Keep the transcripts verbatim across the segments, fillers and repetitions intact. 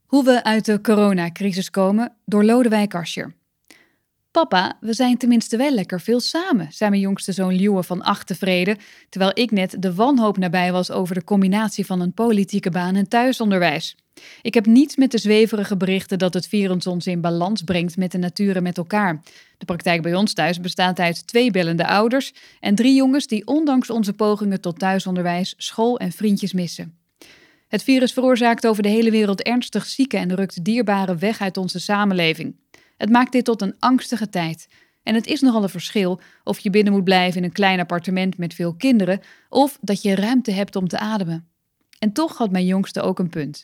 Hoe we uit de coronacrisis komen door Lodewijk Asscher. Papa, we zijn tenminste wel lekker veel samen, zei mijn jongste zoon Liewe van acht tevreden, terwijl ik net de wanhoop nabij was over de combinatie van een politieke baan en thuisonderwijs. Ik heb niets met de zweverige berichten dat het virus ons in balans brengt met de natuur en met elkaar. De praktijk bij ons thuis bestaat uit twee bellende ouders en drie jongens die ondanks onze pogingen tot thuisonderwijs school en vriendjes missen. Het virus veroorzaakt over de hele wereld ernstig zieken en rukt dierbaren weg uit onze samenleving. Het maakt dit tot een angstige tijd. En het is nogal een verschil of je binnen moet blijven in een klein appartement met veel kinderen of dat je ruimte hebt om te ademen. En toch had mijn jongste ook een punt.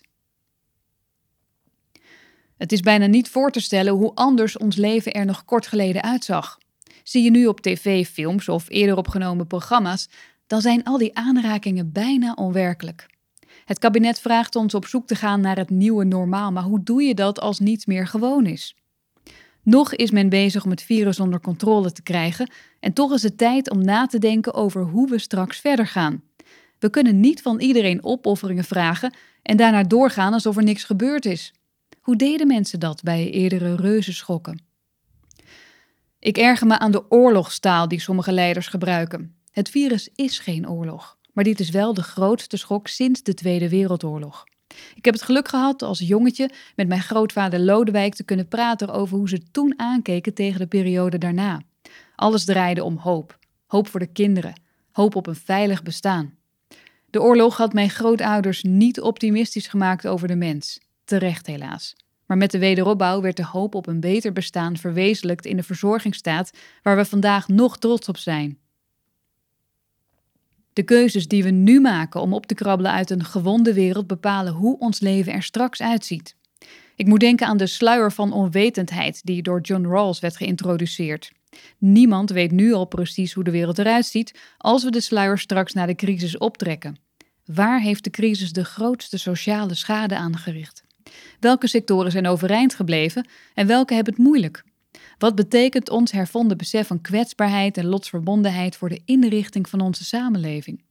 Het is bijna niet voor te stellen hoe anders ons leven er nog kort geleden uitzag. Zie je nu op tv films of eerder opgenomen programma's, dan zijn al die aanrakingen bijna onwerkelijk. Het kabinet vraagt ons op zoek te gaan naar het nieuwe normaal, maar hoe doe je dat als niets meer gewoon is? Nog is men bezig om het virus onder controle te krijgen en toch is het tijd om na te denken over hoe we straks verder gaan. We kunnen niet van iedereen opofferingen vragen en daarna doorgaan alsof er niks gebeurd is. Hoe deden mensen dat bij eerdere reuzenschokken? Ik erger me aan de oorlogstaal die sommige leiders gebruiken. Het virus is geen oorlog. Maar dit is wel de grootste schok sinds de Tweede Wereldoorlog. Ik heb het geluk gehad als jongetje met mijn grootvader Lodewijk te kunnen praten over hoe ze toen aankeken tegen de periode daarna. Alles draaide om hoop. Hoop voor de kinderen. Hoop op een veilig bestaan. De oorlog had mijn grootouders niet optimistisch gemaakt over de mens. Terecht helaas. Maar met de wederopbouw werd de hoop op een beter bestaan verwezenlijkt in de verzorgingsstaat waar we vandaag nog trots op zijn. De keuzes die we nu maken om op te krabbelen uit een gewonde wereld bepalen hoe ons leven er straks uitziet. Ik moet denken aan de sluier van onwetendheid die door John Rawls werd geïntroduceerd. Niemand weet nu al precies hoe de wereld eruit ziet als we de sluier straks na de crisis optrekken. Waar heeft de crisis de grootste sociale schade aangericht? Welke sectoren zijn overeind gebleven en welke hebben het moeilijk? Wat betekent ons hervonden besef van kwetsbaarheid en lotsverbondenheid voor de inrichting van onze samenleving?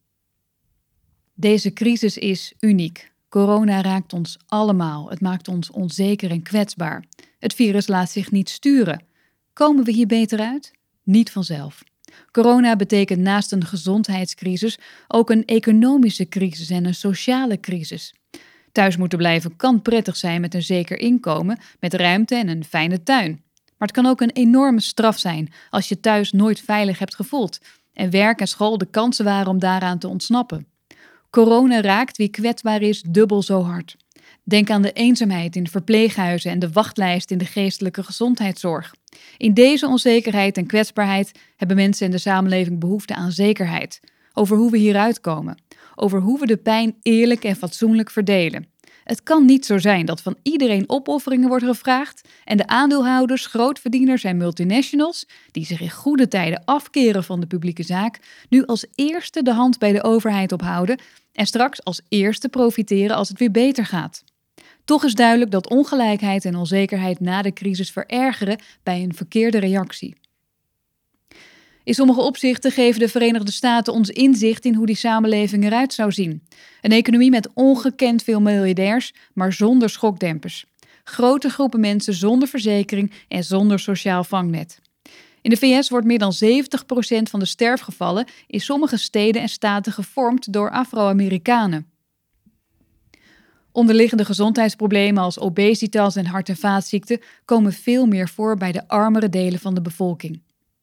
Deze crisis is uniek. Corona raakt ons allemaal. Het maakt ons onzeker en kwetsbaar. Het virus laat zich niet sturen. Komen we hier beter uit? Niet vanzelf. Corona betekent naast een gezondheidscrisis ook een economische crisis en een sociale crisis. Thuis moeten blijven kan prettig zijn met een zeker inkomen, met ruimte en een fijne tuin. Maar het kan ook een enorme straf zijn als je thuis nooit veilig hebt gevoeld en werk en school de kansen waren om daaraan te ontsnappen. Corona raakt wie kwetsbaar is dubbel zo hard. Denk aan de eenzaamheid in verpleeghuizen en de wachtlijst in de geestelijke gezondheidszorg. In deze onzekerheid en kwetsbaarheid hebben mensen in de samenleving behoefte aan zekerheid. Over hoe we hieruit komen. Over hoe we de pijn eerlijk en fatsoenlijk verdelen. Het kan niet zo zijn dat van iedereen opofferingen wordt gevraagd en de aandeelhouders, grootverdieners en multinationals, die zich in goede tijden afkeren van de publieke zaak, nu als eerste de hand bij de overheid ophouden en straks als eerste profiteren als het weer beter gaat. Toch is duidelijk dat ongelijkheid en onzekerheid na de crisis verergeren bij een verkeerde reactie. In sommige opzichten geven de Verenigde Staten ons inzicht in hoe die samenleving eruit zou zien. Een economie met ongekend veel miljardairs, maar zonder schokdempers. Grote groepen mensen zonder verzekering en zonder sociaal vangnet. In de V S wordt meer dan zeventig procent van de sterfgevallen in sommige steden en staten gevormd door Afro-Amerikanen. Onderliggende gezondheidsproblemen als obesitas en hart- en vaatziekten komen veel meer voor bij de armere delen van de bevolking.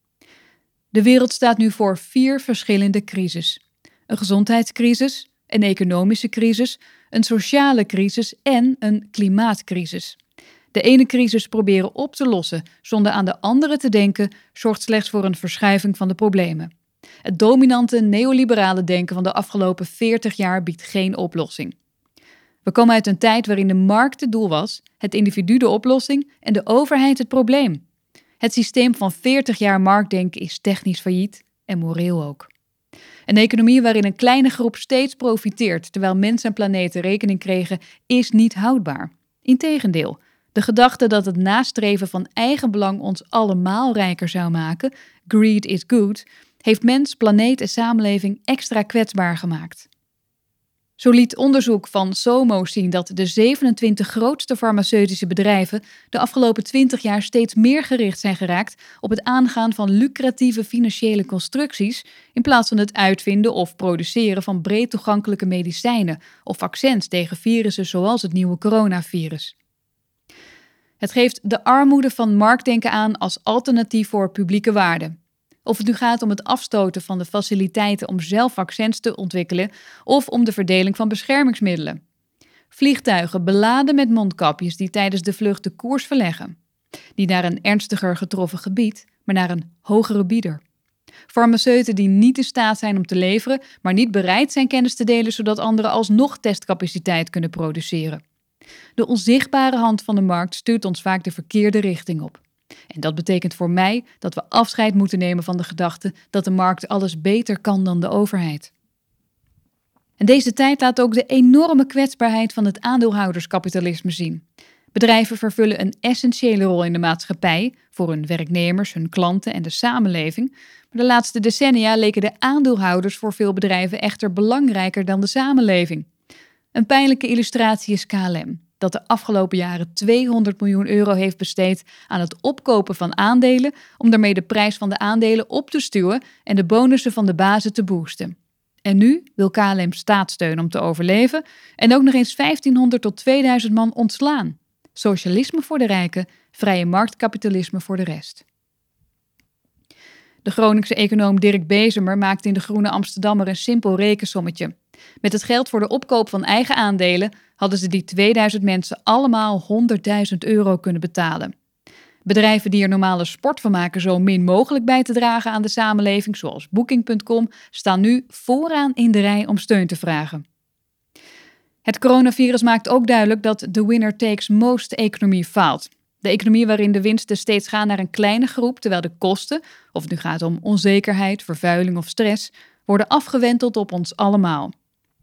De wereld staat nu voor vier verschillende crises. Een gezondheidscrisis, een economische crisis, een sociale crisis en een klimaatcrisis. De ene crisis proberen op te lossen zonder aan de andere te denken zorgt slechts voor een verschuiving van de problemen. Het dominante neoliberale denken van de afgelopen veertig jaar biedt geen oplossing. We komen uit een tijd waarin de markt het doel was, het individu de oplossing en de overheid het probleem. Het systeem van veertig jaar marktdenken is technisch failliet en moreel ook. Een economie waarin een kleine groep steeds profiteert terwijl mens en planeten rekening kregen, is niet houdbaar. Integendeel, de gedachte dat het nastreven van eigenbelang ons allemaal rijker zou maken, greed is good, heeft mens, planeet en samenleving extra kwetsbaar gemaakt. Zo liet onderzoek van SOMO zien dat de zevenentwintig grootste farmaceutische bedrijven de afgelopen twintig jaar steeds meer gericht zijn geraakt op het aangaan van lucratieve financiële constructies in plaats van het uitvinden of produceren van breed toegankelijke medicijnen of vaccins tegen virussen zoals het nieuwe coronavirus. Het geeft de armoede van marktdenken aan als alternatief voor publieke waarden. Of het nu gaat om het afstoten van de faciliteiten om zelf vaccins te ontwikkelen of om de verdeling van beschermingsmiddelen. Vliegtuigen beladen met mondkapjes die tijdens de vlucht de koers verleggen. Niet naar een ernstiger getroffen gebied, maar naar een hogere bieder. Farmaceuten die niet in staat zijn om te leveren, maar niet bereid zijn kennis te delen zodat anderen alsnog testcapaciteit kunnen produceren. De onzichtbare hand van de markt stuurt ons vaak de verkeerde richting op. En dat betekent voor mij dat we afscheid moeten nemen van de gedachte dat de markt alles beter kan dan de overheid. En deze tijd laat ook de enorme kwetsbaarheid van het aandeelhouderskapitalisme zien. Bedrijven vervullen een essentiële rol in de maatschappij, voor hun werknemers, hun klanten en de samenleving. Maar de laatste decennia leken de aandeelhouders voor veel bedrijven echter belangrijker dan de samenleving. Een pijnlijke illustratie is K L M, dat de afgelopen jaren tweehonderd miljoen euro heeft besteed aan het opkopen van aandelen om daarmee de prijs van de aandelen op te stuwen en de bonussen van de bazen te boosten. En nu wil K L M staatssteun om te overleven en ook nog eens vijftienhonderd tot tweeduizend man ontslaan. Socialisme voor de rijken, vrije marktkapitalisme voor de rest. De Groningse econoom Dirk Bezemer maakte in de Groene Amsterdammer een simpel rekensommetje. Met het geld voor de opkoop van eigen aandelen hadden ze die tweeduizend mensen allemaal honderdduizend euro kunnen betalen. Bedrijven die er normale sport van maken zo min mogelijk bij te dragen aan de samenleving, zoals Booking punt com, staan nu vooraan in de rij om steun te vragen. Het coronavirus maakt ook duidelijk dat de winner takes most economie faalt. De economie waarin de winsten steeds gaan naar een kleine groep, terwijl de kosten, of het nu gaat om onzekerheid, vervuiling of stress, worden afgewenteld op ons allemaal.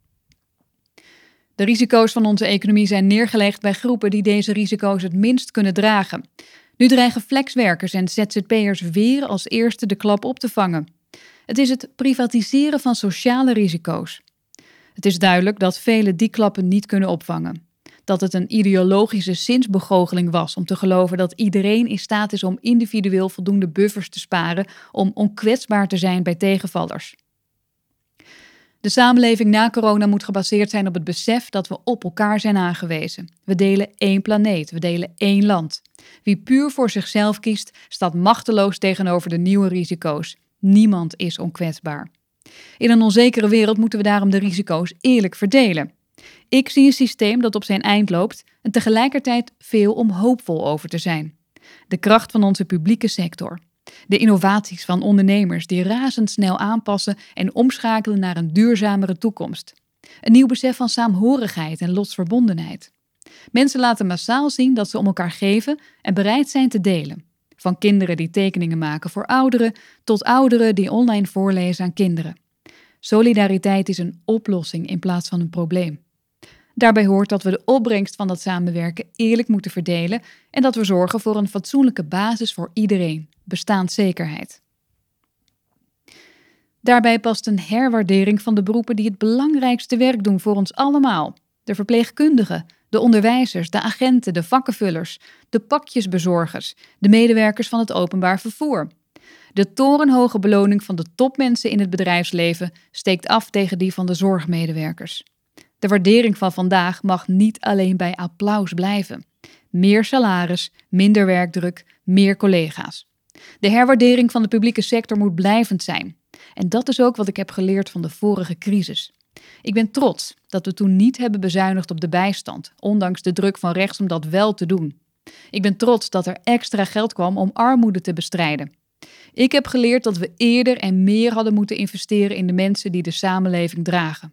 De risico's van onze economie zijn neergelegd bij groepen die deze risico's het minst kunnen dragen. Nu dreigen flexwerkers en Z Z P'ers weer als eerste de klap op te vangen. Het is het privatiseren van sociale risico's. Het is duidelijk dat velen die klappen niet kunnen opvangen. Dat het een ideologische zinsbegoocheling was om te geloven dat iedereen in staat is om individueel voldoende buffers te sparen om onkwetsbaar te zijn bij tegenvallers. De samenleving na corona moet gebaseerd zijn op het besef dat we op elkaar zijn aangewezen. We delen één planeet, we delen één land. Wie puur voor zichzelf kiest, staat machteloos tegenover de nieuwe risico's. Niemand is onkwetsbaar. In een onzekere wereld moeten we daarom de risico's eerlijk verdelen. Ik zie een systeem dat op zijn eind loopt en tegelijkertijd veel om hoopvol over te zijn. De kracht van onze publieke sector. De innovaties van ondernemers die razendsnel aanpassen en omschakelen naar een duurzamere toekomst. Een nieuw besef van saamhorigheid en lotsverbondenheid. Mensen laten massaal zien dat ze om elkaar geven en bereid zijn te delen. Van kinderen die tekeningen maken voor ouderen tot ouderen die online voorlezen aan kinderen. Solidariteit is een oplossing in plaats van een probleem. Daarbij hoort dat we de opbrengst van dat samenwerken eerlijk moeten verdelen en dat we zorgen voor een fatsoenlijke basis voor iedereen, bestaanszekerheid. Daarbij past een herwaardering van de beroepen die het belangrijkste werk doen voor ons allemaal. De verpleegkundigen, de onderwijzers, de agenten, de vakkenvullers, de pakjesbezorgers, de medewerkers van het openbaar vervoer. De torenhoge beloning van de topmensen in het bedrijfsleven steekt af tegen die van de zorgmedewerkers. De waardering van vandaag mag niet alleen bij applaus blijven. Meer salaris, minder werkdruk, meer collega's. De herwaardering van de publieke sector moet blijvend zijn. En dat is ook wat ik heb geleerd van de vorige crisis. Ik ben trots dat we toen niet hebben bezuinigd op de bijstand, ondanks de druk van rechts om dat wel te doen. Ik ben trots dat er extra geld kwam om armoede te bestrijden. Ik heb geleerd dat we eerder en meer hadden moeten investeren in de mensen die de samenleving dragen.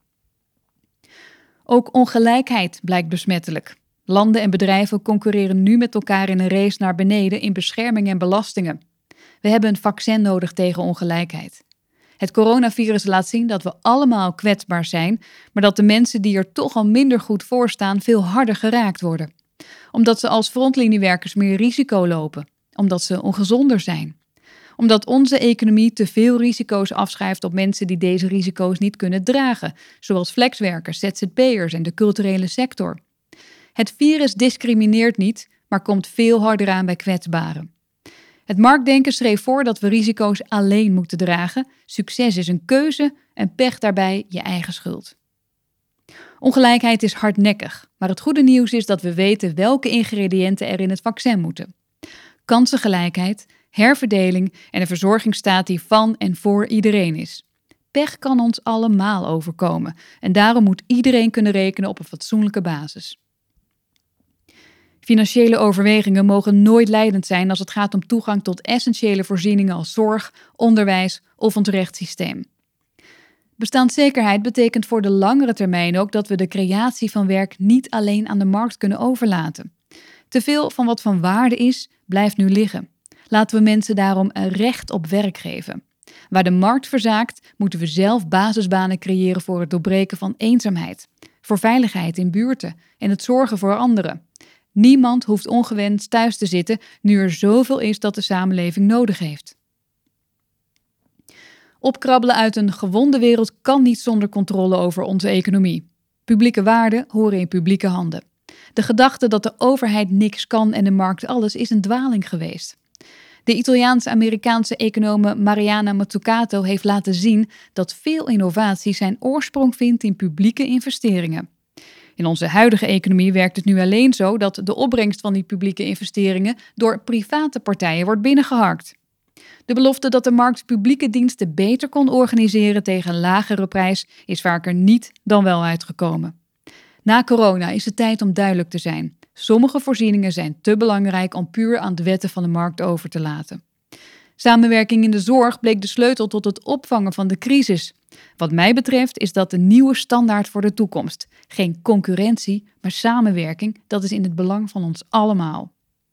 Ook ongelijkheid blijkt besmettelijk. Landen en bedrijven concurreren nu met elkaar in een race naar beneden in bescherming en belastingen. We hebben een vaccin nodig tegen ongelijkheid. Het coronavirus laat zien dat we allemaal kwetsbaar zijn, maar dat de mensen die er toch al minder goed voor staan veel harder geraakt worden. Omdat ze als frontliniewerkers meer risico lopen. Omdat ze ongezonder zijn. Omdat onze economie te veel risico's afschrijft op mensen die deze risico's niet kunnen dragen, zoals flexwerkers, Z Z P'ers en de culturele sector. Het virus discrimineert niet, maar komt veel harder aan bij kwetsbaren. Het marktdenken schreef voor dat we risico's alleen moeten dragen. Succes is een keuze en pech daarbij je eigen schuld. Ongelijkheid is hardnekkig, maar het goede nieuws is dat we weten welke ingrediënten er in het vaccin moeten. Kansengelijkheid, herverdeling en een verzorgingsstaat die van en voor iedereen is. Pech kan ons allemaal overkomen en daarom moet iedereen kunnen rekenen op een fatsoenlijke basis. Financiële overwegingen mogen nooit leidend zijn als het gaat om toegang tot essentiële voorzieningen als zorg, onderwijs of ons rechtssysteem. Bestaanszekerheid betekent voor de langere termijn ook dat we de creatie van werk niet alleen aan de markt kunnen overlaten. Te veel van wat van waarde is, blijft nu liggen. Laten we mensen daarom een recht op werk geven. Waar de markt verzaakt, moeten we zelf basisbanen creëren voor het doorbreken van eenzaamheid, voor veiligheid in buurten en het zorgen voor anderen. Niemand hoeft ongewenst thuis te zitten nu er zoveel is dat de samenleving nodig heeft. Opkrabbelen uit een gewonde wereld kan niet zonder controle over onze economie. Publieke waarden horen in publieke handen. De gedachte dat de overheid niks kan en de markt alles is een dwaling geweest. De Italiaans-Amerikaanse econome Mariana Mazzucato heeft laten zien dat veel innovatie zijn oorsprong vindt in publieke investeringen. In onze huidige economie werkt het nu alleen zo dat de opbrengst van die publieke investeringen door private partijen wordt binnengeharkt. De belofte dat de markt publieke diensten beter kon organiseren tegen een lagere prijs is vaker niet dan wel uitgekomen. Na corona is het tijd om duidelijk te zijn. Sommige voorzieningen zijn te belangrijk om puur aan de wetten van de markt over te laten. Samenwerking in de zorg bleek de sleutel tot het opvangen van de crisis. Wat mij betreft is dat de nieuwe standaard voor de toekomst. Geen concurrentie, maar samenwerking, dat is in het belang van ons allemaal.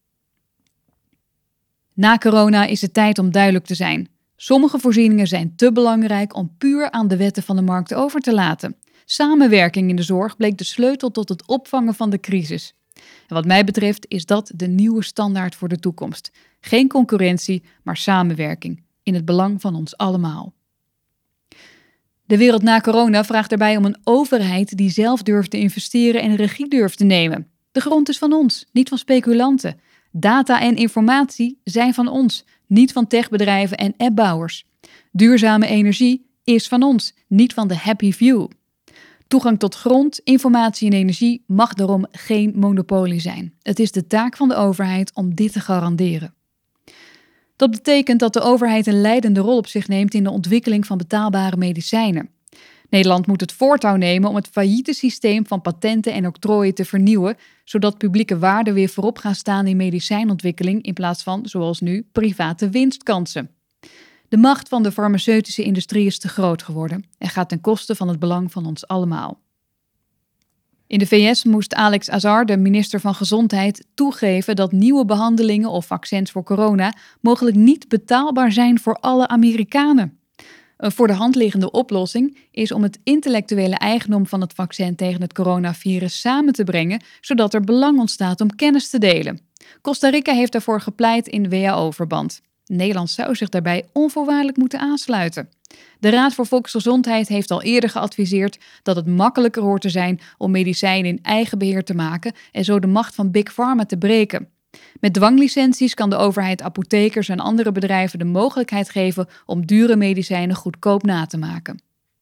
Na corona is het tijd om duidelijk te zijn. Sommige voorzieningen zijn te belangrijk om puur aan de wetten van de markt over te laten. Samenwerking in de zorg bleek de sleutel tot het opvangen van de crisis. En wat mij betreft is dat de nieuwe standaard voor de toekomst. Geen concurrentie, maar samenwerking. In het belang van ons allemaal. De wereld na corona vraagt daarbij om een overheid die zelf durft te investeren en regie durft te nemen. De grond is van ons, niet van speculanten. Data en informatie zijn van ons, niet van techbedrijven en appbouwers. Duurzame energie is van ons, niet van de happy few. Toegang tot grond, informatie en energie mag daarom geen monopolie zijn. Het is de taak van de overheid om dit te garanderen. Dat betekent dat de overheid een leidende rol op zich neemt in de ontwikkeling van betaalbare medicijnen. Nederland moet het voortouw nemen om het failliete systeem van patenten en octrooien te vernieuwen, zodat publieke waarden weer voorop gaan staan in medicijnontwikkeling in plaats van, zoals nu, private winstkansen. De macht van de farmaceutische industrie is te groot geworden en gaat ten koste van het belang van ons allemaal. In de V S moest Alex Azar, de minister van Gezondheid, toegeven dat nieuwe behandelingen of vaccins voor corona mogelijk niet betaalbaar zijn voor alle Amerikanen. Een voor de hand liggende oplossing is om het intellectuele eigendom van het vaccin tegen het coronavirus samen te brengen, zodat er belang ontstaat om kennis te delen. Costa Rica heeft daarvoor gepleit in W H O-verband. Nederland zou zich daarbij onvoorwaardelijk moeten aansluiten. De Raad voor Volksgezondheid heeft al eerder geadviseerd dat het makkelijker hoort te zijn om medicijnen in eigen beheer te maken en zo de macht van Big Pharma te breken. Met dwanglicenties kan de overheid apothekers en andere bedrijven de mogelijkheid geven om dure medicijnen goedkoop na te maken.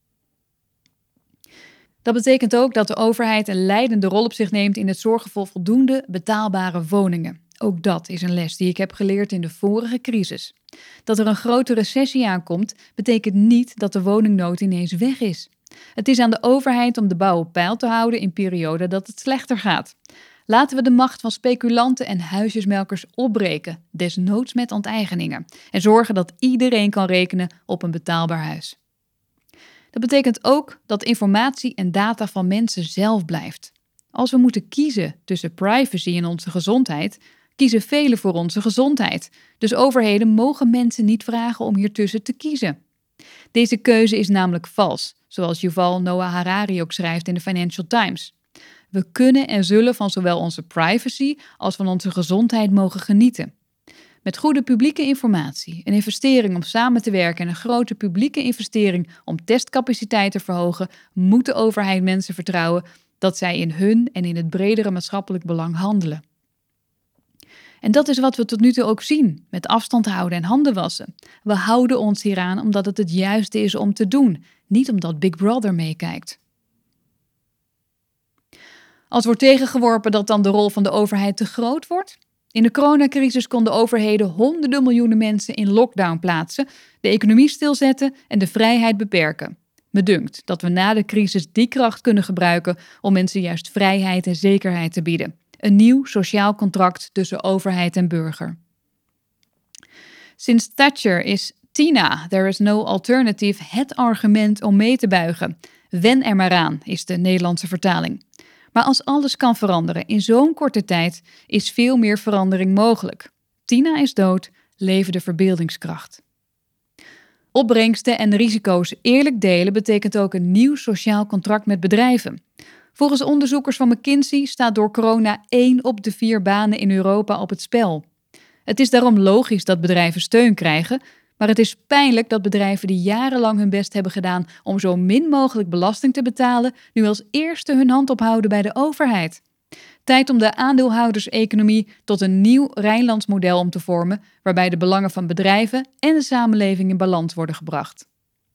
Dat betekent ook dat de overheid een leidende rol op zich neemt in het zorgen voor voldoende betaalbare woningen. Ook dat is een les die ik heb geleerd in de vorige crisis. Dat er een grote recessie aankomt, betekent niet dat de woningnood ineens weg is. Het is aan de overheid om de bouw op peil te houden in perioden dat het slechter gaat. Laten we de macht van speculanten en huisjesmelkers opbreken, desnoods met onteigeningen, en zorgen dat iedereen kan rekenen op een betaalbaar huis. Dat betekent ook dat informatie en data van mensen zelf blijft. Als we moeten kiezen tussen privacy en onze gezondheid, kiezen velen voor onze gezondheid. Dus overheden mogen mensen niet vragen om hiertussen te kiezen. Deze keuze is namelijk vals, zoals Yuval Noah Harari ook schrijft in de Financial Times. We kunnen en zullen van zowel onze privacy als van onze gezondheid mogen genieten. Met goede publieke informatie, een investering om samen te werken en een grote publieke investering om testcapaciteit te verhogen, moet de overheid mensen vertrouwen dat zij in hun en in het bredere maatschappelijk belang handelen. En dat is wat we tot nu toe ook zien, met afstand houden en handen wassen. We houden ons hieraan omdat het het juiste is om te doen, niet omdat Big Brother meekijkt. Als wordt tegengeworpen dat dan de rol van de overheid te groot wordt? In de coronacrisis konden overheden honderden miljoenen mensen in lockdown plaatsen, de economie stilzetten en de vrijheid beperken. Me dunkt dat we na de crisis die kracht kunnen gebruiken om mensen juist vrijheid en zekerheid te bieden. Een nieuw sociaal contract tussen overheid en burger. Sinds Thatcher is Tina, there is no alternative, het argument om mee te buigen. Wen er maar aan, is de Nederlandse vertaling. Maar als alles kan veranderen in zo'n korte tijd, is veel meer verandering mogelijk. Tina is dood, leven de verbeeldingskracht. Opbrengsten en risico's eerlijk delen betekent ook een nieuw sociaal contract met bedrijven. Volgens onderzoekers van McKinsey staat door corona één op de vier banen in Europa op het spel. Het is daarom logisch dat bedrijven steun krijgen, maar het is pijnlijk dat bedrijven die jarenlang hun best hebben gedaan om zo min mogelijk belasting te betalen, nu als eerste hun hand ophouden bij de overheid. Tijd om de aandeelhouderseconomie tot een nieuw Rijnlands model om te vormen, waarbij de belangen van bedrijven en de samenleving in balans worden gebracht.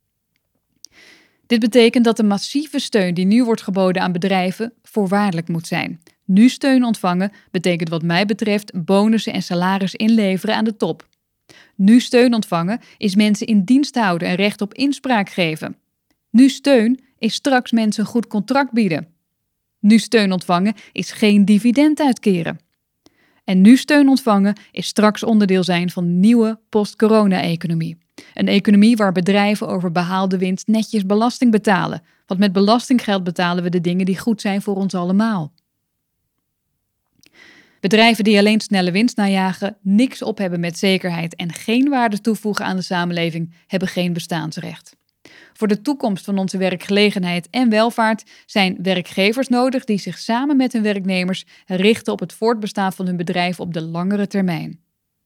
Dit betekent dat de massieve steun die nu wordt geboden aan bedrijven voorwaardelijk moet zijn. Nu steun ontvangen betekent wat mij betreft bonussen en salaris inleveren aan de top. Nu steun ontvangen is mensen in dienst houden en recht op inspraak geven. Nu steun is straks mensen een goed contract bieden. Nu steun ontvangen is geen dividend uitkeren. En nu steun ontvangen is straks onderdeel zijn van een nieuwe post-corona-economie. Een economie waar bedrijven over behaalde winst netjes belasting betalen. Want met belastinggeld betalen we de dingen die goed zijn voor ons allemaal. Bedrijven die alleen snelle winst najagen, niks op hebben met zekerheid en geen waarde toevoegen aan de samenleving, hebben geen bestaansrecht. Voor de toekomst van onze werkgelegenheid en welvaart zijn werkgevers nodig die zich samen met hun werknemers richten op het voortbestaan van hun bedrijf op de langere termijn.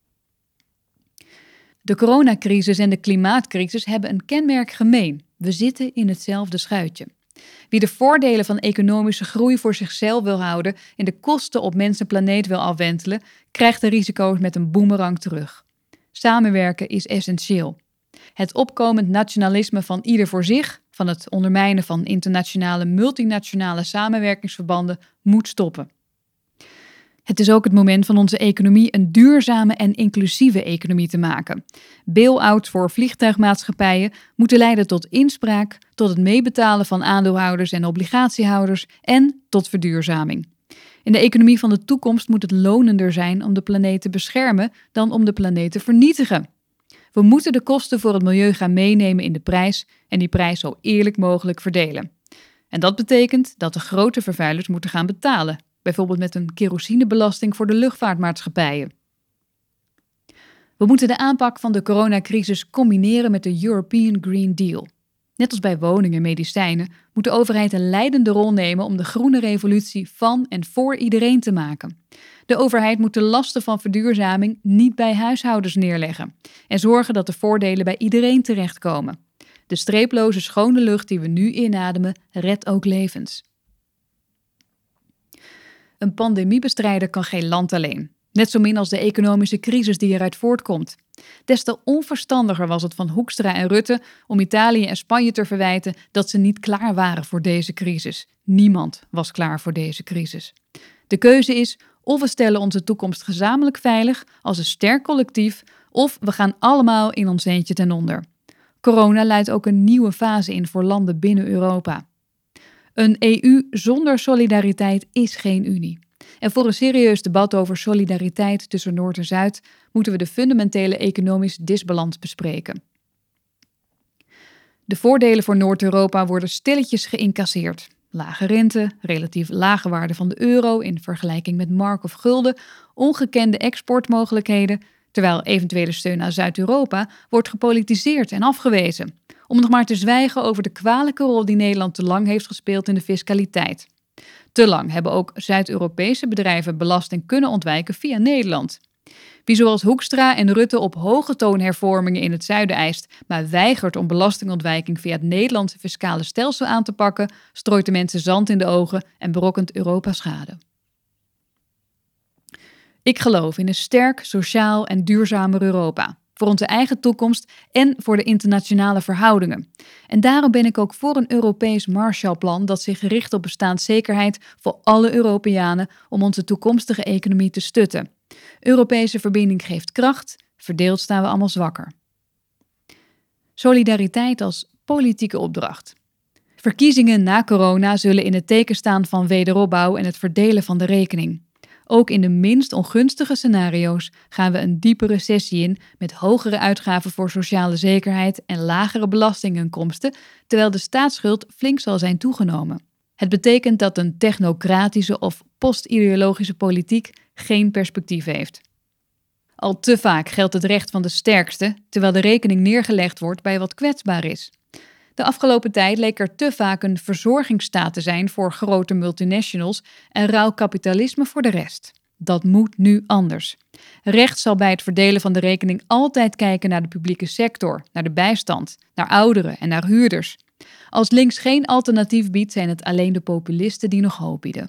De coronacrisis en de klimaatcrisis hebben een kenmerk gemeen. We zitten in hetzelfde schuitje. Wie de voordelen van economische groei voor zichzelf wil houden en de kosten op mens en planeet wil afwentelen, krijgt de risico's met een boemerang terug. Samenwerken is essentieel. Het opkomend nationalisme van ieder voor zich, van het ondermijnen van internationale multinationale samenwerkingsverbanden, moet stoppen. Het is ook het moment van onze economie een duurzame en inclusieve economie te maken. Bail-outs voor vliegtuigmaatschappijen moeten leiden tot inspraak, tot het meebetalen van aandeelhouders en obligatiehouders en tot verduurzaming. In de economie van de toekomst moet het lonender zijn om de planeet te beschermen dan om de planeet te vernietigen. We moeten de kosten voor het milieu gaan meenemen in de prijs en die prijs zo eerlijk mogelijk verdelen. En dat betekent dat de grote vervuilers moeten gaan betalen. Bijvoorbeeld met een kerosinebelasting voor de luchtvaartmaatschappijen. We moeten de aanpak van de coronacrisis combineren met de European Green Deal. Net als bij woningen en medicijnen moet de overheid een leidende rol nemen om de groene revolutie van en voor iedereen te maken. De overheid moet de lasten van verduurzaming niet bij huishoudens neerleggen en zorgen dat de voordelen bij iedereen terechtkomen. De streeploze schone lucht die we nu inademen redt ook levens. Een pandemiebestrijder kan geen land alleen. Net zo min als de economische crisis die eruit voortkomt. Des te onverstandiger was het van Hoekstra en Rutte om Italië en Spanje te verwijten dat ze niet klaar waren voor deze crisis. Niemand was klaar voor deze crisis. De keuze is of we stellen onze toekomst gezamenlijk veilig als een sterk collectief, of we gaan allemaal in ons eentje ten onder. Corona luidt ook een nieuwe fase in voor landen binnen Europa. Een E U zonder solidariteit is geen Unie. En voor een serieus debat over solidariteit tussen Noord en Zuid moeten we de fundamentele economische disbalans bespreken. De voordelen voor Noord-Europa worden stilletjes geïncasseerd. Lage rente, relatief lage waarde van de euro in vergelijking met mark of gulden, ongekende exportmogelijkheden, terwijl eventuele steun aan Zuid-Europa wordt gepolitiseerd en afgewezen. Om nog maar te zwijgen over de kwalijke rol die Nederland te lang heeft gespeeld in de fiscaliteit. Te lang hebben ook Zuid-Europese bedrijven belasting kunnen ontwijken via Nederland. Wie zoals Hoekstra en Rutte op hoge toon hervormingen in het zuiden eist, maar weigert om belastingontwijking via het Nederlandse fiscale stelsel aan te pakken, strooit de mensen zand in de ogen en berokkent Europa schade. Ik geloof in een sterk, sociaal en duurzamer Europa. Voor onze eigen toekomst en voor de internationale verhoudingen. En daarom ben ik ook voor een Europees Marshallplan dat zich richt op bestaanszekerheid voor alle Europeanen om onze toekomstige economie te stutten. Europese verbinding geeft kracht, verdeeld staan we allemaal zwakker. Solidariteit als politieke opdracht. Verkiezingen na corona zullen in het teken staan van wederopbouw en het verdelen van de rekening. Ook in de minst ongunstige scenario's gaan we een diepe recessie in met hogere uitgaven voor sociale zekerheid en lagere belastinginkomsten, terwijl de staatsschuld flink zal zijn toegenomen. Het betekent dat een technocratische of postideologische politiek geen perspectief heeft. Al te vaak geldt het recht van de sterkste, terwijl de rekening neergelegd wordt bij wat kwetsbaar is. De afgelopen tijd leek er te vaak een verzorgingsstaat te zijn voor grote multinationals en rauw kapitalisme voor de rest. Dat moet nu anders. Recht zal bij het verdelen van de rekening altijd kijken naar de publieke sector, naar de bijstand, naar ouderen en naar huurders. Als links geen alternatief biedt, zijn het alleen de populisten die nog hoop bieden.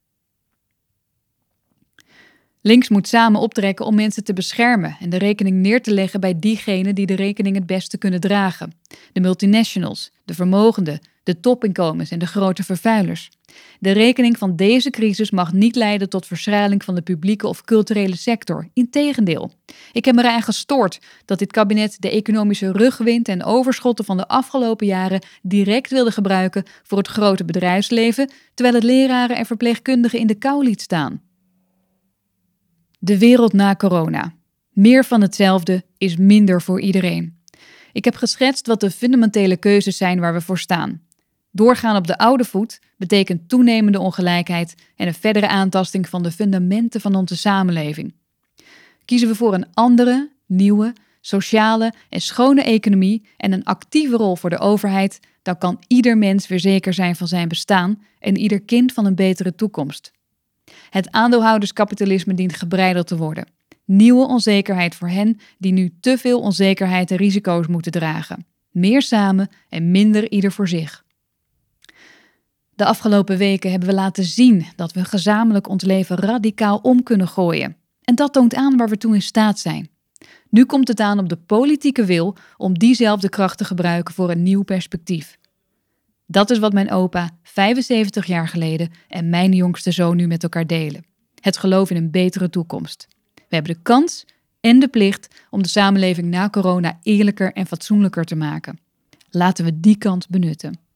Links moet samen optrekken om mensen te beschermen en de rekening neer te leggen bij diegenen die de rekening het beste kunnen dragen. De multinationals, de vermogenden, de topinkomens en de grote vervuilers. De rekening van deze crisis mag niet leiden tot verschraling van de publieke of culturele sector. Integendeel. Ik heb me eraan gestoord dat dit kabinet de economische rugwind en overschotten van de afgelopen jaren direct wilde gebruiken voor het grote bedrijfsleven, terwijl het leraren en verpleegkundigen in de kou liet staan. De wereld na corona. Meer van hetzelfde is minder voor iedereen. Ik heb geschetst wat de fundamentele keuzes zijn waar we voor staan. Doorgaan op de oude voet betekent toenemende ongelijkheid en een verdere aantasting van de fundamenten van onze samenleving. Kiezen we voor een andere, nieuwe, sociale en schone economie en een actieve rol voor de overheid, dan kan ieder mens weer zeker zijn van zijn bestaan en ieder kind van een betere toekomst. Het aandeelhouderskapitalisme dient gebreideld te worden. Nieuwe onzekerheid voor hen die nu te veel onzekerheid en risico's moeten dragen. Meer samen en minder ieder voor zich. De afgelopen weken hebben we laten zien dat we gezamenlijk ons leven radicaal om kunnen gooien. En dat toont aan waar we toe in staat zijn. Nu komt het aan op de politieke wil om diezelfde kracht te gebruiken voor een nieuw perspectief. Dat is wat mijn opa vijfenzeventig jaar geleden en mijn jongste zoon nu met elkaar delen. Het geloof in een betere toekomst. We hebben de kans en de plicht om de samenleving na corona eerlijker en fatsoenlijker te maken. Laten we die kans benutten.